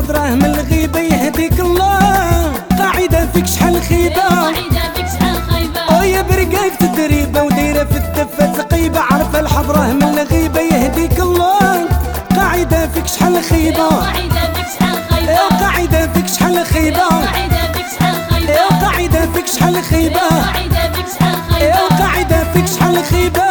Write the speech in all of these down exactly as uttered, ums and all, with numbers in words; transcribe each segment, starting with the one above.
الحضرة من الغيبة يهديك الله. قاعدة فيك شحال خيبة، قاعدة فيك شحال خيبة، ويا برقاك تدريبة ودايرة في الدفة تقيبة. عارفة الحضرة من الغيبة يهديك الله. قاعدة فيك شحال خيبة، قاعدة فيك شحال خيبة، قاعدة فيك شحال خيبة، قاعدة فيك شحال خيبة، قاعدة فيك شحال خيبة، قاعدة فيك شحال خيبة، قاعدة فيك شحال خيبة.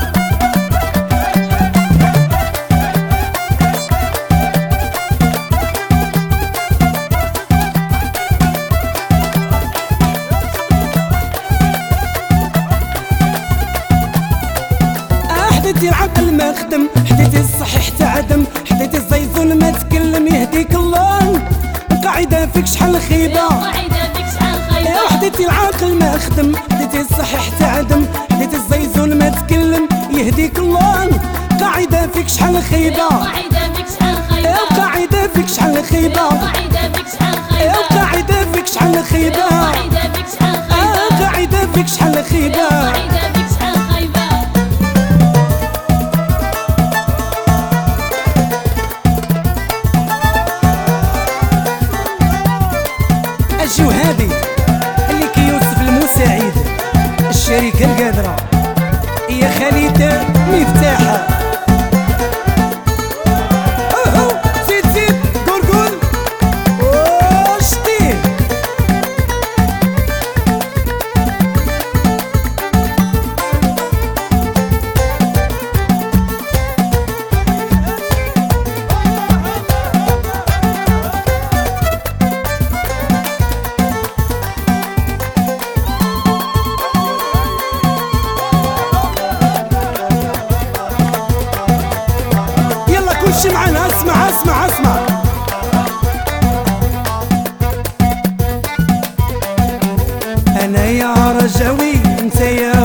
حديتي العقل ما خدم، حديتي الصحيح تعدم، حديتي الزيتون ما تكلم يهديك الله. قاعدة فيك شحال خيبة، قاعدة فيك شحال خيبة، حديتي العقل ما خدم، حديتي الصحيح تعدم، حديتي الزيتون ما تكلم يهديك الله. قاعدة فيك شحال خيبة، قاعدة فيك شحال خيبة، قاعدة فيك شحال خيبة، قاعدة فيك شحال خيبة، قاعدة فيك شحال خيبة، قاعدة فيك شحال خيبة، قاعدة فيك شحال خيبة. قاعدة فيك شحال خيبة. اجيو هادي اللي كي يوسف المساعد، الشركة القادرة يا خالد مفتاحة. اوهو زيد زيد قول قول وشتي. كلشي معانا اسمع اسمع اسمع. انا يا رجاوي انت يا